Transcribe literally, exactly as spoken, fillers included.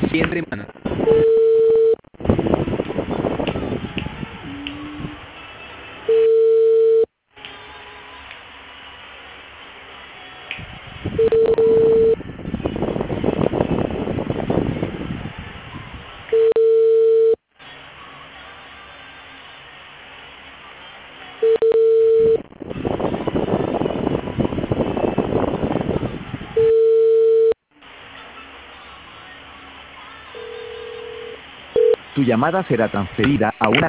Siempre mano. Tu llamada será transferida a una